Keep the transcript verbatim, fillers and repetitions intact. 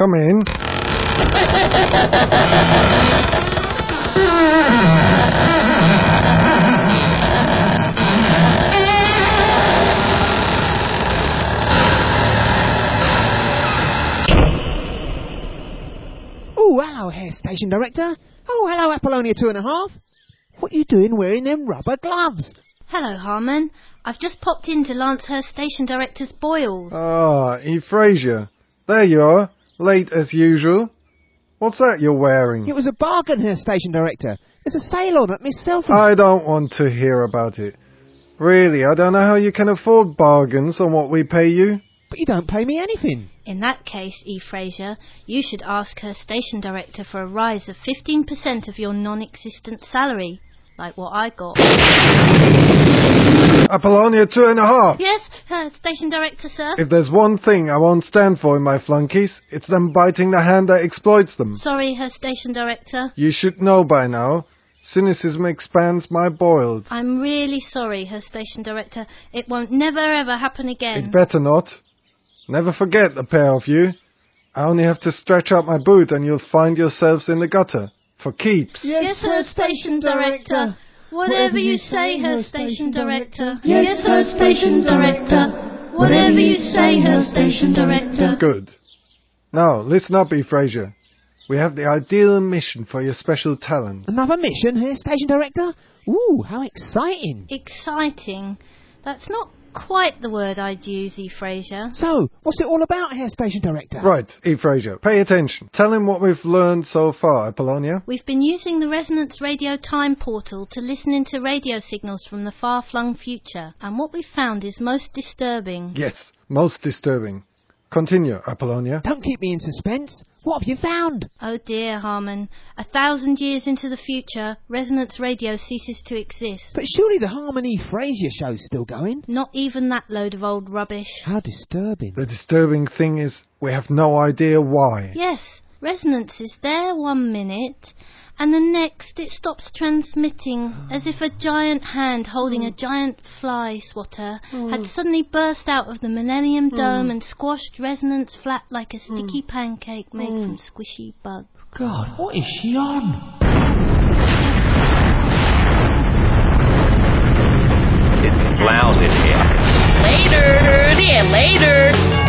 Come in. Oh, hello, Hair Station Director. Oh, hello, Apollonia Two and a Half. What you doing wearing them rubber gloves? Hello, Harmon. I've just popped in to lance her Station Director's boils. Ah, Eve Fraser. There you are, late as usual. What's that you're wearing? It was a bargain, Hair Station Director. There's a sale on at Miss Selfie. I don't want to hear about it. Really, I don't know how you can afford bargains on what we pay you. But you don't pay me anything. In that case, E. Fraser, you should ask her Station Director for a rise of fifteen percent of your non-existent salary, like what I got. Apollonia Two and a Half. Yes, uh, Station Director, sir. If there's one thing I won't stand for in my flunkies, it's them biting the hand that exploits them. Sorry, her Station Director. You should know by now. Cynicism expands my boils. I'm really sorry, her Station Director. It won't never ever happen again. It better not. Never forget, the pair of you. I only have to stretch out my boot and you'll find yourselves in the gutter. For keeps. Yes, her Station Director. Whatever you say, her Station Director. Yes, her Station Director. Whatever you say, her Station Director. Good. Now, listen up, E. Fraser. We have the ideal mission for your special talents. Another mission, Hair Station Director? Ooh, how exciting. Exciting. That's not quite the word I'd use, E. Fraser. So, what's it all about, Hair Station Director? Right, E. Fraser, pay attention. Tell him what we've learned so far, Apollonia. We've been using the Resonance Radio Time Portal to listen into radio signals from the far-flung future, and what we've found is most disturbing. Yes, most disturbing. Continue, Apollonia. Don't keep me in suspense. What have you found? Oh dear, Harmon. A thousand years into the future, Resonance Radio ceases to exist. But surely the Harmony Fraser show's still going. Not even that load of old rubbish. How disturbing. The disturbing thing is, we have no idea why. Yes, Resonance is there one minute, and the next it stops transmitting, as if a giant hand holding a giant fly swatter had suddenly burst out of the Millennium Dome and squashed Resonance flat like a sticky pancake made from squishy bugs. God, what is she on? It's loud in here. Later, yeah, later.